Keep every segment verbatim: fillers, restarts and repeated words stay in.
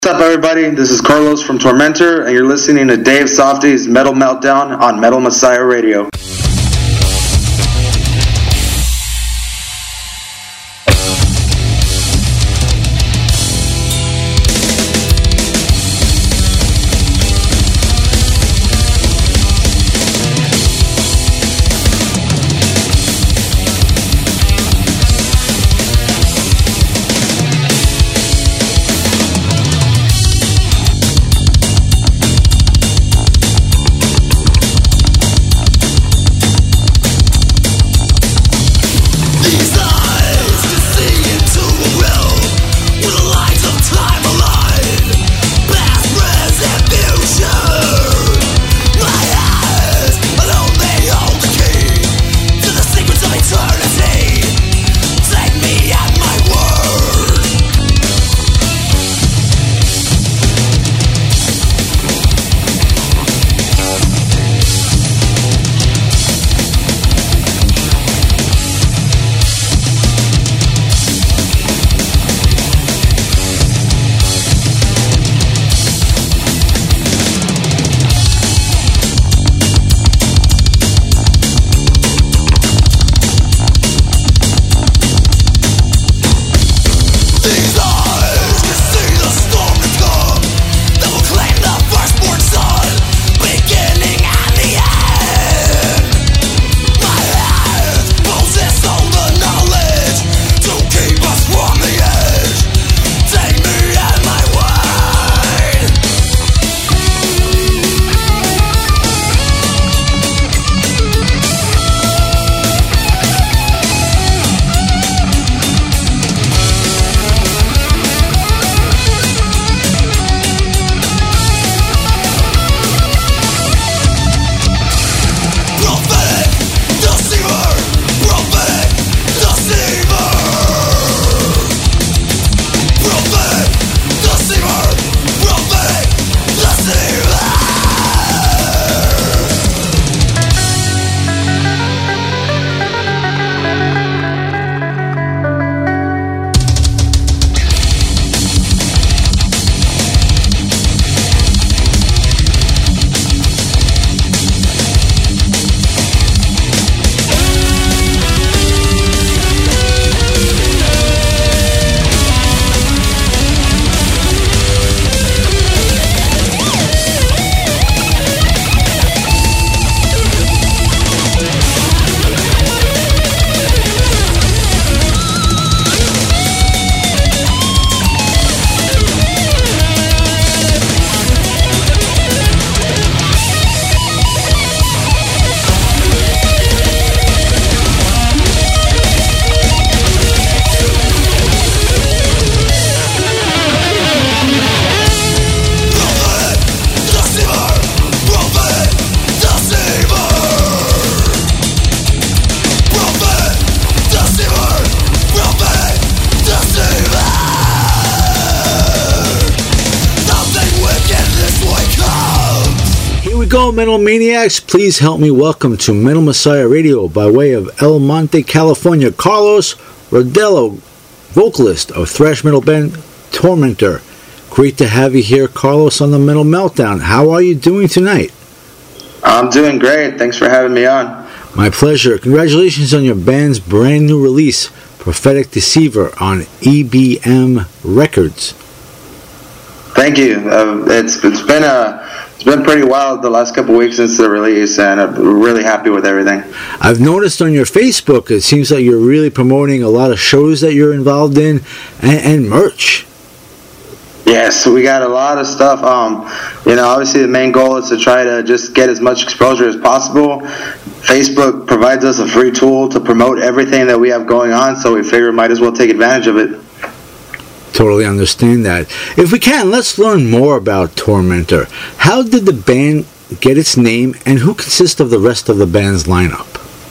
What's up, everybody? This is Carlos from Tormentor, and you're listening to Dave Softy's Metal Meltdown on Metal Messiah Radio. Metal Maniacs, please help me welcome to Metal Messiah Radio by way of El Monte, California, Carlos Rodello, vocalist of thrash metal band Tormentor. Great to have you here, Carlos, on the Metal Meltdown. How are you doing tonight? I'm doing great. Thanks for having me on. My pleasure. Congratulations on your band's brand new release, Prophetic Deceiver, on E B M Records. Thank you. Uh, it's it's been a It's been pretty wild the last couple of weeks since the release, and I'm really happy with everything. I've noticed on your Facebook, it seems like you're really promoting a lot of shows that you're involved in, and, and merch. Yes, we got a lot of stuff. Um, you know, obviously the main goal is to try to just get as much exposure as possible. Facebook provides us a free tool to promote everything that we have going on, so we figure we might as well take advantage of it. Totally understand that. If we can, let's learn more about Tormentor. How did the band get its name, and who consists of the rest of the band's lineup?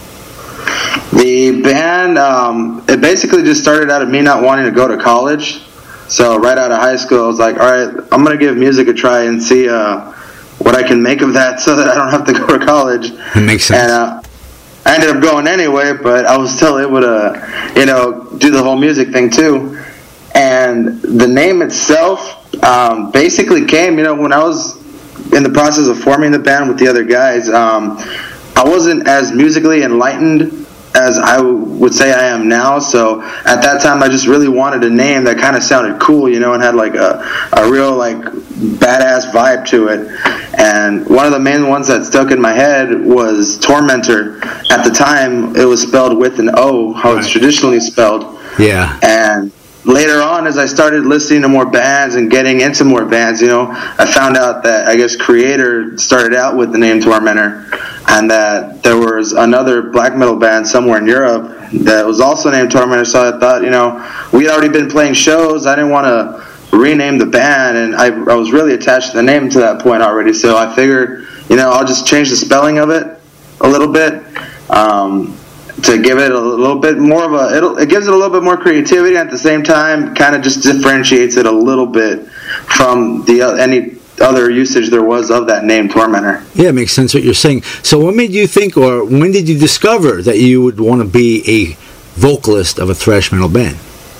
The band, um, it basically just started out of me not wanting to go to college. So right out of high school, I was like, all right, I'm going to give music a try and see uh, what I can make of that so that I don't have to go to college. It makes sense. And uh, I ended up going anyway, but I was still able to, you know, do the whole music thing too. And the name itself um, basically came, you know, when I was in the process of forming the band with the other guys, um, I wasn't as musically enlightened as I would say I am now. So at that time, I just really wanted a name that kind of sounded cool, you know, and had like a, a real like badass vibe to it. And one of the main ones that stuck in my head was Tormentor. At the time, it was spelled with an O, how it's traditionally spelled. Yeah. And later on, as I started listening to more bands and getting into more bands, you know, I found out that, I guess, Creator started out with the name Tormentor, and that there was another black metal band somewhere in Europe that was also named Tormentor. So I thought, you know, we had already been playing shows. I didn't want to rename the band, and I, I was really attached to the name to that point already. So I figured, you know, I'll just change the spelling of it a little bit. Um, to give it a little bit more of a, it'll, it gives it a little bit more creativity, and at the same time kind of just differentiates it a little bit from the uh, any other usage there was of that name Tormentor. Yeah, it makes sense what you're saying. So what made you think, or when did you discover that you would want to be a vocalist of a thrash metal band?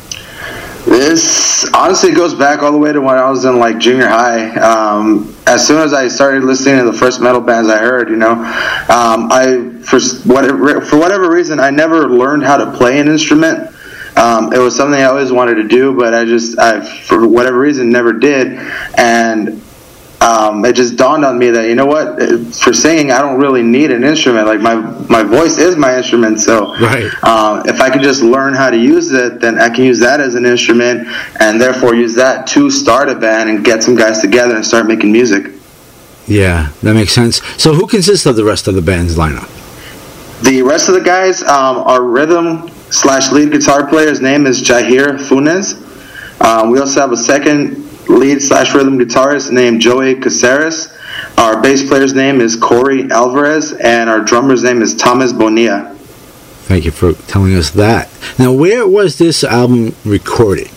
This honestly goes back all the way to when I was in like junior high. Um, as soon as I started listening to the first metal bands I heard, you know, um, I for whatever for whatever reason I never learned how to play an instrument. Um, it was something I always wanted to do, but I just I for whatever reason never did. And Um, it just dawned on me that, you know what, for singing, I don't really need an instrument. Like, my my voice is my instrument, so right. uh, if I could just learn how to use it, then I can use that as an instrument, and therefore use that to start a band and get some guys together and start making music. Yeah, that makes sense. So who consists of the rest of the band's lineup? The rest of the guys, um, our rhythm slash lead guitar player's name is Jair Funes. Um, we also have a second lead slash rhythm guitarist named Joey Caceres. Our bass player's name is Corey Alvarez, and our drummer's name is Thomas Bonilla. Thank you for telling us that. Now, where was this album recorded?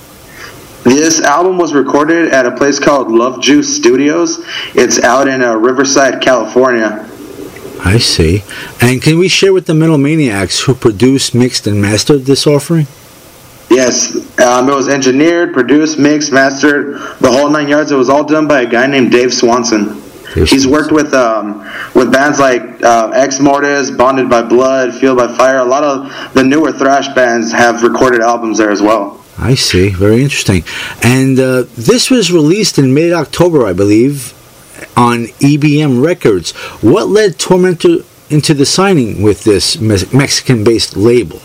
This album was recorded at a place called Love Juice Studios. It's out in uh, Riverside, California. I see. And can we share with the Metal Maniacs who produced, mixed, and mastered this offering? Yes, um, it was engineered, produced, mixed, mastered, the whole nine yards. It was all done by a guy named Dave Swanson. Dave He's Swanson. worked with um, with bands like uh, Ex Mortis, Bonded by Blood, Fueled by Fire. A lot of the newer thrash bands have recorded albums there as well. I see. Very interesting. And uh, this was released in mid-October, I believe, on E B M Records. What led Tormentor into the signing with this me- Mexican-based label?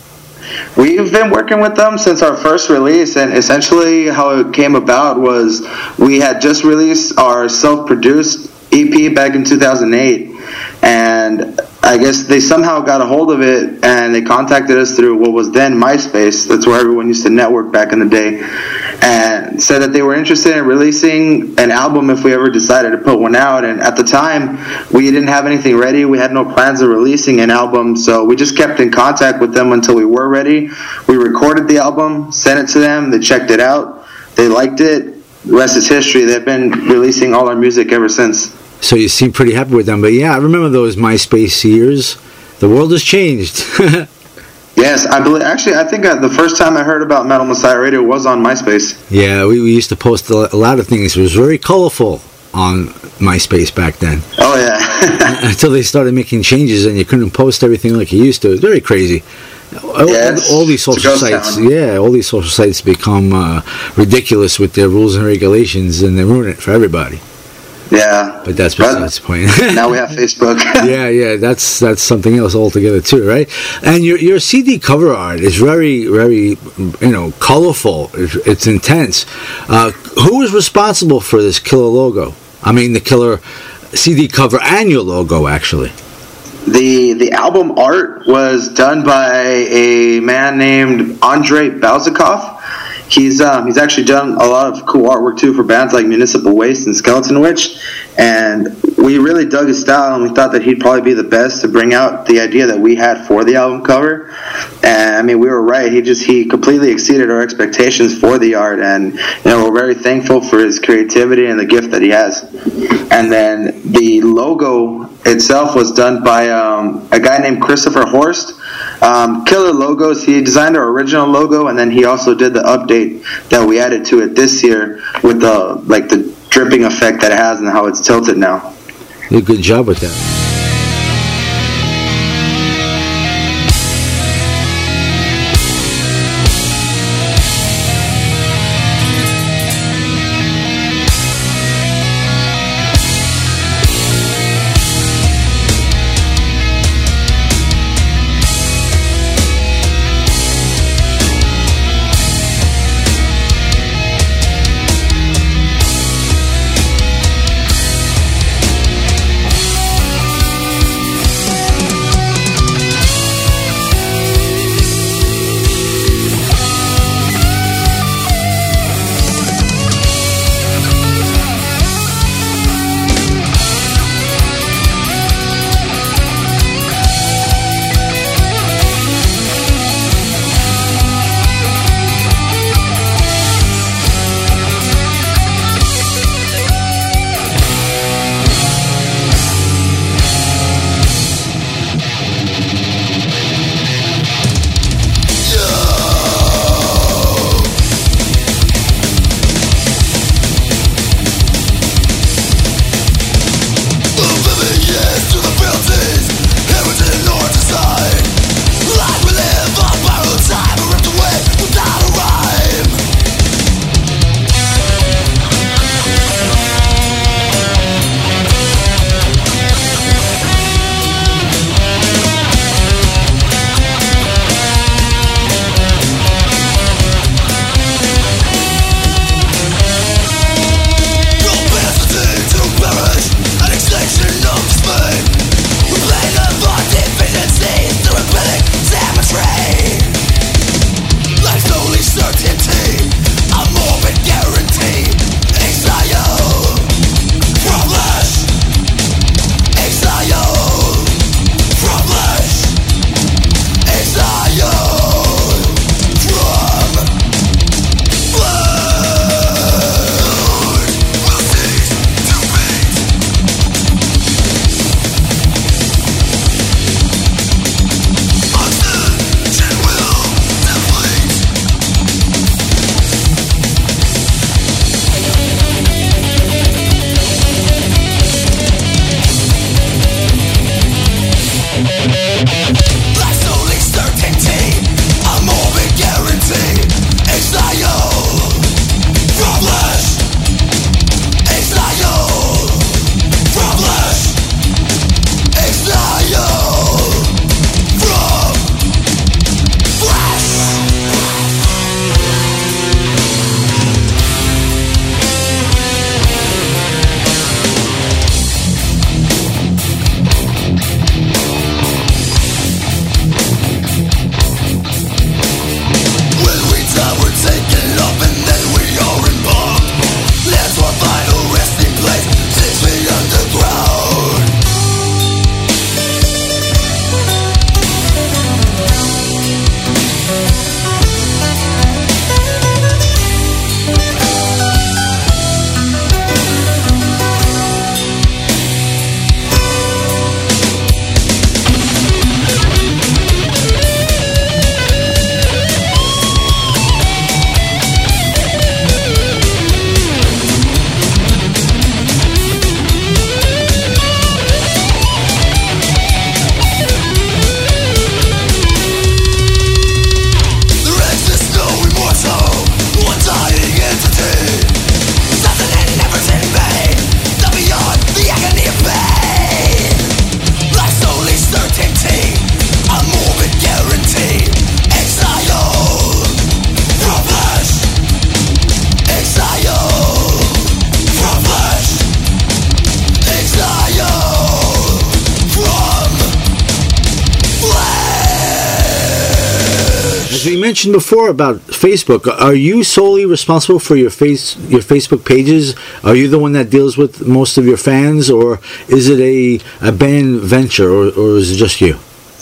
We've been working with them since our first release, and essentially how it came about was we had just released our self-produced E P back in two thousand eight, and I guess they somehow got a hold of it, and they contacted us through what was then MySpace. That's where everyone used to network back in the day, and said that they were interested in releasing an album if we ever decided to put one out. And at the time, we didn't have anything ready. We had no plans of releasing an album, so we just kept in contact with them until we were ready. We recorded the album, sent it to them, they checked it out, they liked it. The rest is history. They've been releasing all our music ever since. So you seem pretty happy with them. But yeah, I remember those MySpace years. The world has changed. Yes, I believe. Actually, I think uh, the first time I heard about Metal Messiah Radio was on MySpace. Yeah, we, we used to post a, a lot of things. It was very colorful on MySpace back then. Oh, yeah. Until they started making changes and you couldn't post everything like you used to. It was very crazy. All, yes, all, all these social sites, town. yeah, all these social sites become uh, ridiculous with their rules and regulations, and they ruin it for everybody. Yeah, but that's besides the point. Now we have Facebook. yeah, yeah, that's that's something else altogether too, right? And your your C D cover art is very, very, you know, colorful. It's, it's intense. Uh, who was responsible for this killer logo? I mean, the killer C D cover and your logo, actually. The the album art was done by a man named Andrei Balzakov. He's um, he's actually done a lot of cool artwork too for bands like Municipal Waste and Skeleton Witch, and we really dug his style, and we thought that he'd probably be the best to bring out the idea that we had for the album cover. And I mean, we were right. He just he completely exceeded our expectations for the art, and you know, we're very thankful for his creativity and the gift that he has. And then the logo itself was done by um, a guy named Christopher Horst. Um, Killer Logos, he designed our original logo, and then he also did the update that we added to it this year with the like the dripping effect that it has and how it's tilted now. You did a good job with that. As we mentioned before about Facebook, are you solely responsible for your face your Facebook pages? Are you the one that deals with most of your fans, or is it a, a band venture, or, or is it just you?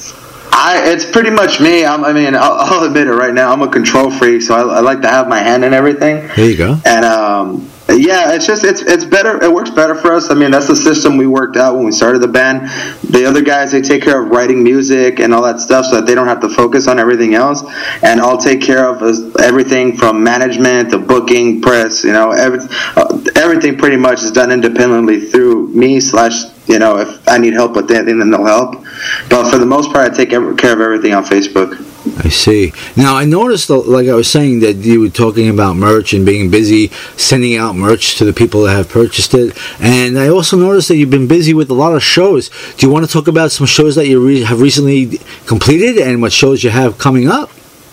I, it's pretty much me. I'm, I mean, I'll, I'll admit it right now. I'm a control freak, so I, I like to have my hand in everything. There you go. And um, Yeah, it's just it's it's better. It works better for us. I mean, that's the system we worked out when we started the band. The other guys, they take care of writing music and all that stuff, so that they don't have to focus on everything else. And I'll take care of everything from management to booking, press. You know, every, uh, everything pretty much is done independently through me. Slash, you know, if I need help with anything, then they'll help. But for the most part, I take care of everything on Facebook. I see. Now, I noticed, like I was saying, that you were talking about merch and being busy sending out merch to the people that have purchased it. And I also noticed that you've been busy with a lot of shows. Do you want to talk about some shows that you re- have recently completed and what shows you have coming up?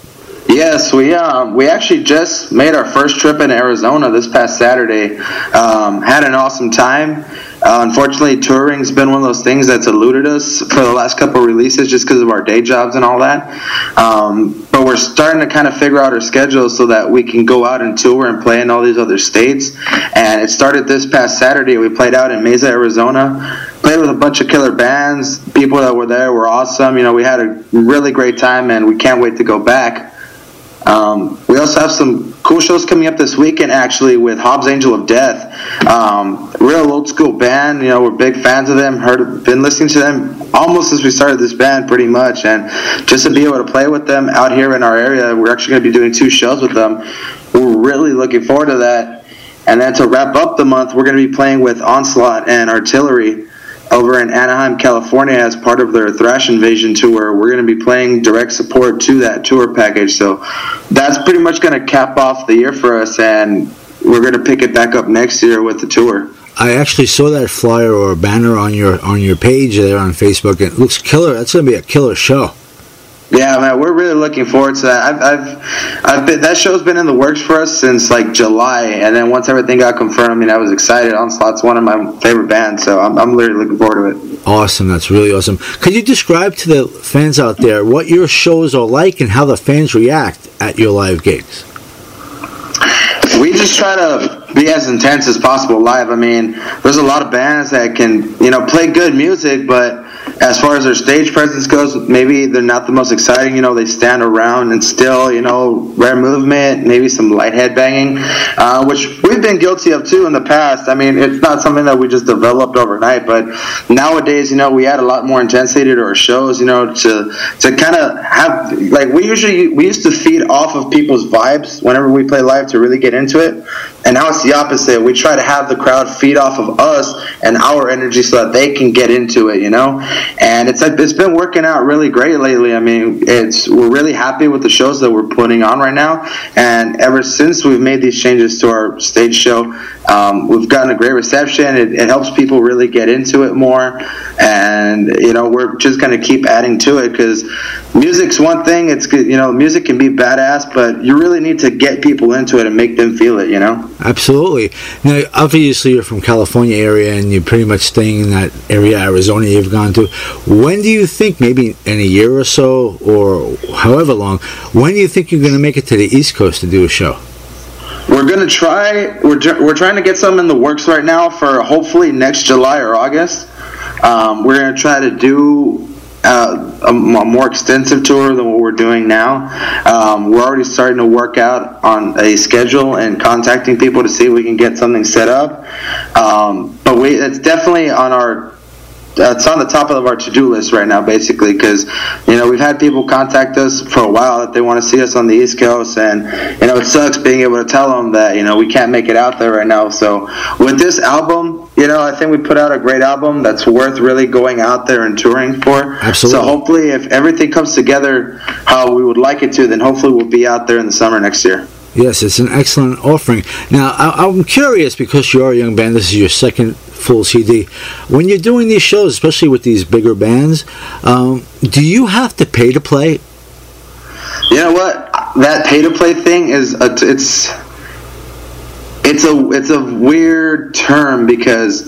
Yes, we um, we actually just made our first trip in Arizona this past Saturday. Um, had an awesome time. Uh, unfortunately, touring's been one of those things that's eluded us for the last couple of releases just because of our day jobs and all that. Um, but we're starting to kind of figure out our schedule so that we can go out and tour and play in all these other states. And it started this past Saturday. We played out in Mesa, Arizona. Played with a bunch of killer bands. People that were there were awesome. You know, we had a really great time, and we can't wait to go back. Um, we also have some cool shows coming up this weekend, actually, with Hobbs Angel of Death. Um, real old school band. You know, we're big fans of them. Heard, been listening to them almost since we started this band, pretty much. And just to be able to play with them out here in our area, we're actually going to be doing two shows with them. We're really looking forward to that. And then to wrap up the month, we're going to be playing with Onslaught and Artillery over in Anaheim, California, as part of their Thrash Invasion tour. We're going to be playing direct support to that tour package. So that's pretty much going to cap off the year for us, and we're going to pick it back up next year with the tour. I actually saw that flyer or banner on your on your page there on Facebook. It looks killer. That's going to be a killer show. Yeah, man, we're really looking forward to that. I've, I've, I've been, that show's been in the works for us since like July, and then once everything got confirmed, I mean, I was excited. Onslaught's one of my favorite bands, so I'm, I'm literally looking forward to it. Awesome, that's really awesome. Could you describe to the fans out there what your shows are like and how the fans react at your live gigs? We just try to be as intense as possible live. I mean, there's a lot of bands that can, you know, play good music, but as far as their stage presence goes, maybe they're not the most exciting. You know, they stand around and still, you know, rare movement, maybe some light headbanging, uh, which we've been guilty of too in the past. I mean, it's not something that we just developed overnight, but nowadays, you know, we add a lot more intensity to our shows, you know, to to kind of have, like, we usually, we used to feed off of people's vibes whenever we play live to really get into it. And now it's the opposite. We try to have the crowd feed off of us and our energy so that they can get into it, you know? And it's like, it's been working out really great lately. I mean, it's we're really happy with the shows that we're putting on right now. And ever since we've made these changes to our stage show, um, we've gotten a great reception. It, it helps people really get into it more. And, you know, we're just going to keep adding to it because music's one thing. It's good, you know, music can be badass, but you really need to get people into it and make them feel it, you know? Absolutely. Now, obviously, you're from California area, and you're pretty much staying in that area, Arizona, you've gone to. When do you think, maybe in a year or so, or however long, when do you think you're going to make it to the East Coast to do a show? We're going to try, we're, we're trying to get some in the works right now for hopefully next July or August. Um, we're going to try to do Uh, a, a more extensive tour than what we're doing now. Um, we're already starting to work out on a schedule and contacting people to see if we can get something set up. Um, but we, it's definitely on our Uh, it's on the top of our to-do list right now, basically, because, you know, we've had people contact us for a while that they want to see us on the East Coast, and, you know, it sucks being able to tell them that, you know, we can't make it out there right now. So with this album, you know, I think we put out a great album that's worth really going out there and touring for. Absolutely. So hopefully, if everything comes together how we would like it to, then hopefully we'll be out there in the summer next year. Yes, it's an excellent offering. Now, I, I'm curious, because you are a young band, this is your second full C D. When you're doing these shows, especially with these bigger bands, um, do you have to pay to play? You know what? That pay to play thing is a, it's it's a it's a weird term, because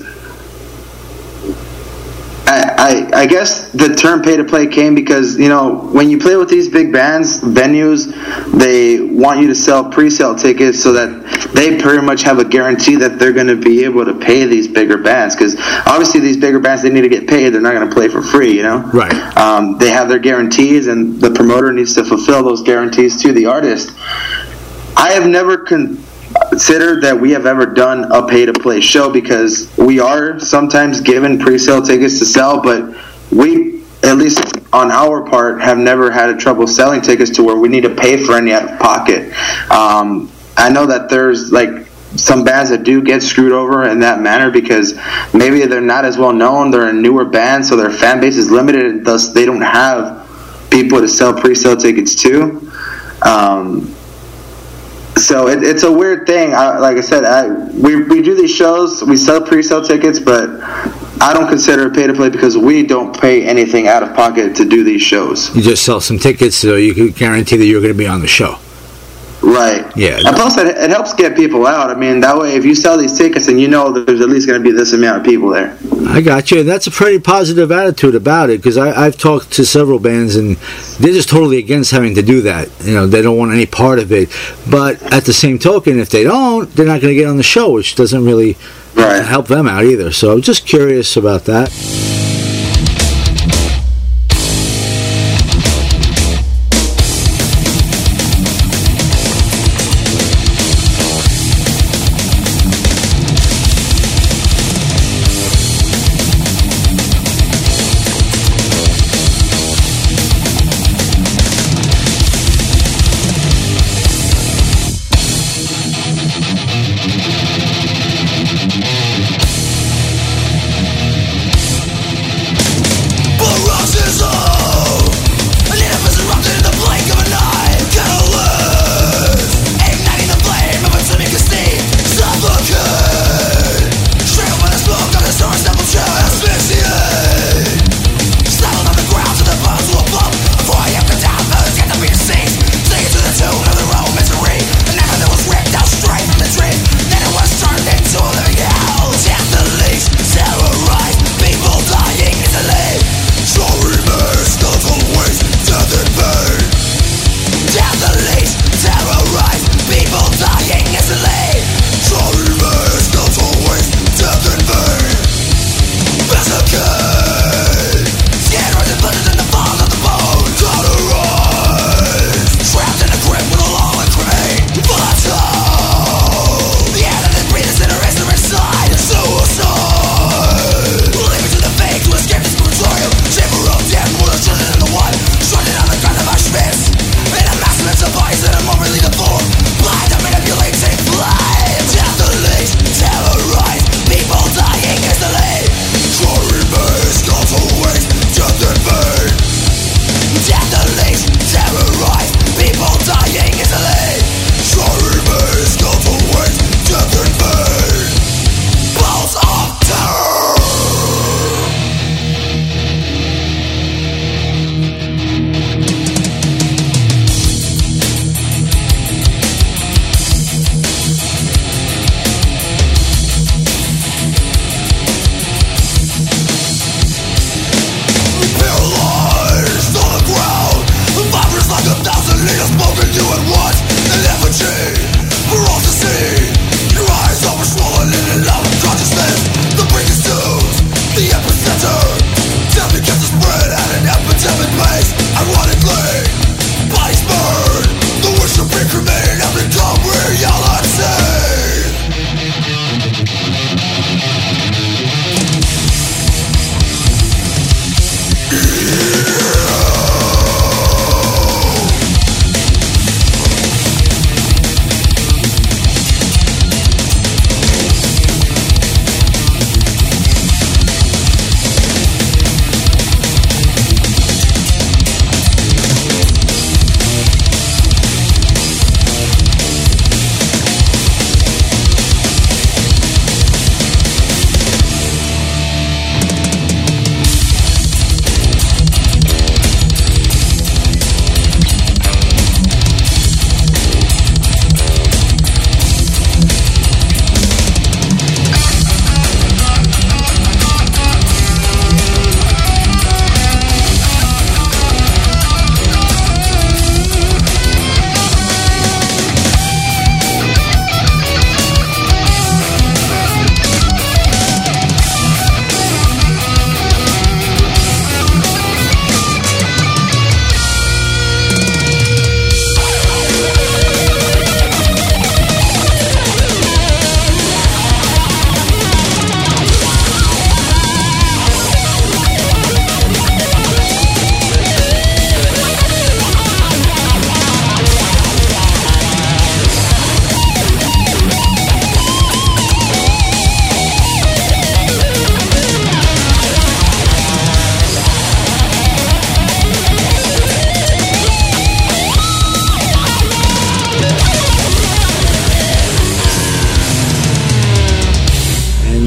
I, I I guess the term pay to play came because, you know, when you play with these big bands, venues, they want you to sell pre-sale tickets so that they pretty much have a guarantee that they're going to be able to pay these bigger bands, because obviously these bigger bands, they need to get paid. They're not going to play for free, you know? Right. Um, they have their guarantees, and the promoter needs to fulfill those guarantees to the artist. I have never con- consider that we have ever done a pay-to-play show, because we are sometimes given pre-sale tickets to sell, but we, at least on our part, have never had a trouble selling tickets to where we need to pay for any out of pocket. Um, I know that there's like some bands that do get screwed over in that manner because maybe they're not as well known, they're a newer band, so their fan base is limited, and thus they don't have people to sell pre-sale tickets to. Um, So it, it's a weird thing. I, like I said, I, we we do these shows, we sell pre-sale tickets, but I don't consider it pay-to-play because we don't pay anything out of pocket to do these shows. You just sell some tickets so you can guarantee that you're going to be on the show. Right. Yeah. And plus, it, it helps get people out. I mean, that way, if you sell these tickets, then you know that there's at least going to be this amount of people there. I got you. And that's a pretty positive attitude about it, because I've talked to several bands, and they're just totally against having to do that. You know, they don't want any part of it. But at the same token, if they don't, they're not going to get on the show, which doesn't really right. help them out either. So I'm just curious about that.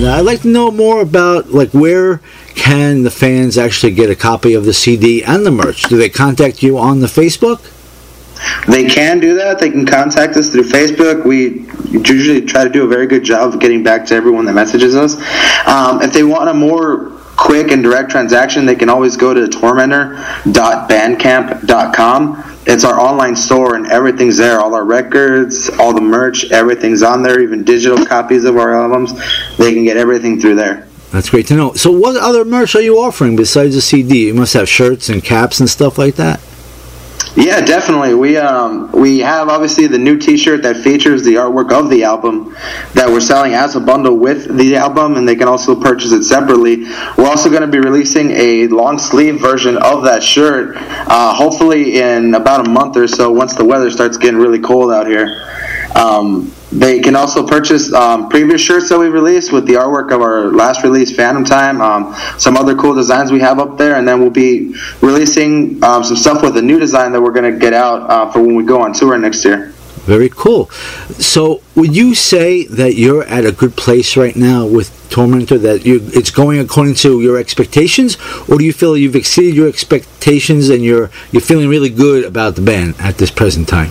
uh, I'd like to know more about, like, where can the fans actually get a copy of the C D and the merch? Do they contact you on the Facebook? They can do that. They can contact us through Facebook. We usually try to do a very good job of getting back to everyone that messages us. Um, if they want a more quick and direct transaction, they can always go to tormentor dot bandcamp dot com. It's our online store, and everything's there. All our records, all the merch, everything's on there, even digital copies of our albums. They can get everything through there. That's great to know. So what other merch are you offering besides the C D? You must have shirts and caps and stuff like that. Yeah, definitely. We um we have obviously the new T-shirt that features the artwork of the album that we're selling as a bundle with the album, and they can also purchase it separately. We're also going to be releasing a long sleeve version of that shirt, uh, hopefully in about a month or so once the weather starts getting really cold out here. Um, they can also purchase um, previous shirts that we released with the artwork of our last release, Phantom Time, um, some other cool designs we have up there, and then we'll be releasing um, some stuff with a new design that we're going to get out uh, for when we go on tour next year. Very cool. So would you say that you're at a good place right now with Tormentor, that you, it's going according to your expectations, or do you feel you've exceeded your expectations and you're you're feeling really good about the band at this present time?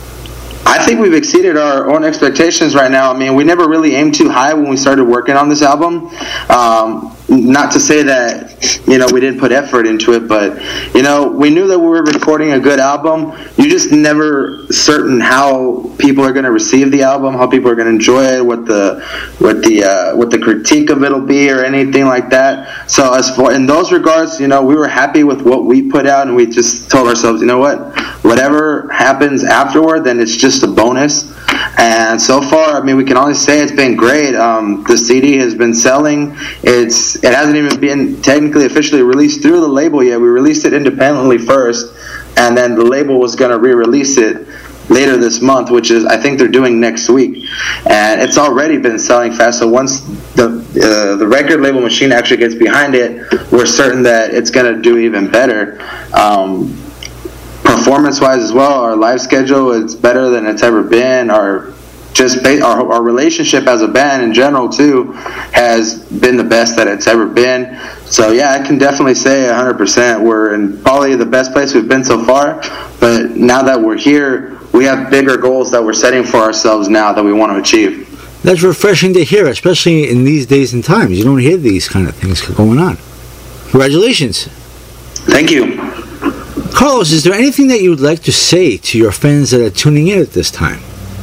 I think we've exceeded our own expectations right now. I mean, we never really aimed too high when we started working on this album. Um, not to say that, you know, we didn't put effort into it, but, you know, we knew that we were recording a good album. You just never certain how people are going to receive the album, how people are going to enjoy it, what the what the uh, what the critique of it'll be, or anything like that. So as for in those regards, you know, we were happy with what we put out, and we just told ourselves, you know what, whatever happens afterward, then it's just a bonus. And so far, I mean, we can only say it's been great. Um, the C D has been selling. It's it hasn't even been technically officially released through the label yet. We released it independently first, and then the label was going to re-release it later this month, which is I think they're doing next week. And it's already been selling fast. So once the uh, the record label machine actually gets behind it, we're certain that it's going to do even better. Um, Performance-wise as well, our live schedule is better than it's ever been. Our just ba- our, our relationship as a band in general too has been the best that it's ever been. So yeah, I can definitely say one hundred percent we're in probably the best place we've been so far. But now that we're here, we have bigger goals that we're setting for ourselves now that we want to achieve. That's refreshing to hear, especially in these days and times. You don't hear these kind of things going on. Congratulations. Thank you. Carlos, is there anything that you would like to say to your fans that are tuning in at this time?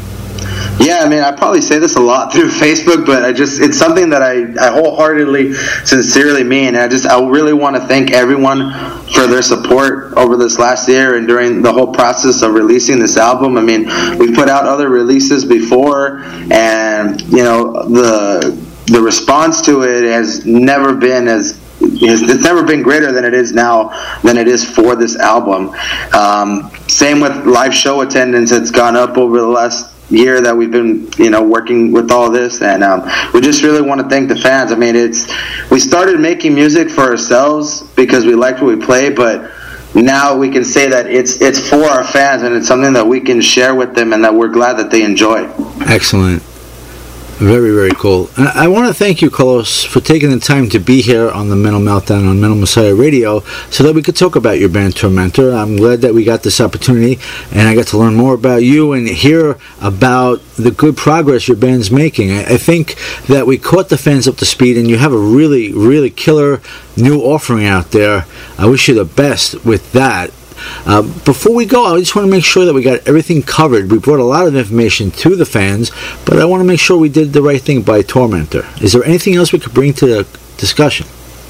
Yeah, I mean, I probably say this a lot through Facebook, but I just, it's something that I, I wholeheartedly, sincerely mean. And I just, I really want to thank everyone for their support over this last year and during the whole process of releasing this album. I mean, we put out other releases before, and, you know, the the response to it has never been as It's never been greater than it is now, than it is for this album. Um, same with live show attendance. It's gone up over the last year that we've been, you know, working with all this, and um, we just really want to thank the fans. I mean, it's we started making music for ourselves because we liked what we play, but now we can say that it's it's for our fans, and it's something that we can share with them, and that we're glad that they enjoy. Excellent. Very, very cool. And I want to thank you, Carlos, for taking the time to be here on the Metal Meltdown on Metal Messiah Radio so that we could talk about your band Tormentor. I'm glad that we got this opportunity, and I got to learn more about you and hear about the good progress your band's making. I, I think that we caught the fans up to speed, and you have a really, really killer new offering out there. I wish you the best with that. Uh, before we go, I just want to make sure that we got everything covered. We brought a lot of information to the fans, but I want to make sure we did the right thing by Tormentor. Is there anything else we could bring to the discussion?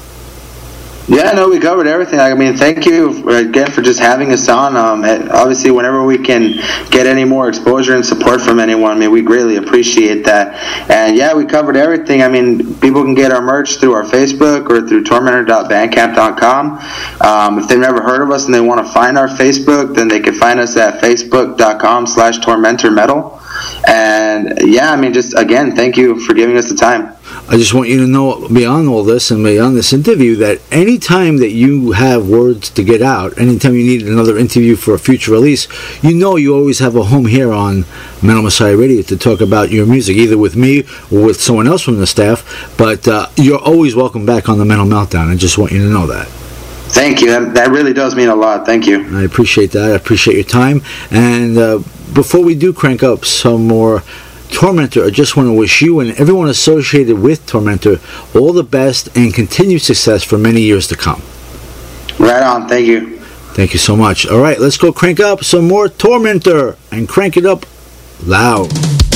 Yeah, no, we covered everything. I mean, thank you again for just having us on. Um, obviously, whenever we can get any more exposure and support from anyone, I mean, we greatly appreciate that. And yeah, we covered everything. I mean, people can get our merch through our Facebook or through tormentor dot bandcamp dot com. Um, if they've never heard of us and they want to find our Facebook, then they can find us at facebook dot com slash tormentor metal. And yeah, I mean, just again, thank you for giving us the time. I just want you to know, beyond all this and beyond this interview, that anytime that you have words to get out, anytime you need another interview for a future release, you know you always have a home here on Metal Messiah Radio to talk about your music, either with me or with someone else from the staff. But uh, you're always welcome back on the Mental Meltdown. I just want you to know that. Thank you. That, that really does mean a lot. Thank you. I appreciate that. I appreciate your time. And uh, before we do crank up some more Tormentor, I just want to wish you and everyone associated with Tormentor all the best and continued success for many years to come. Right on. Thank you. Thank you so much. All right, let's go crank up some more Tormentor and crank it up loud.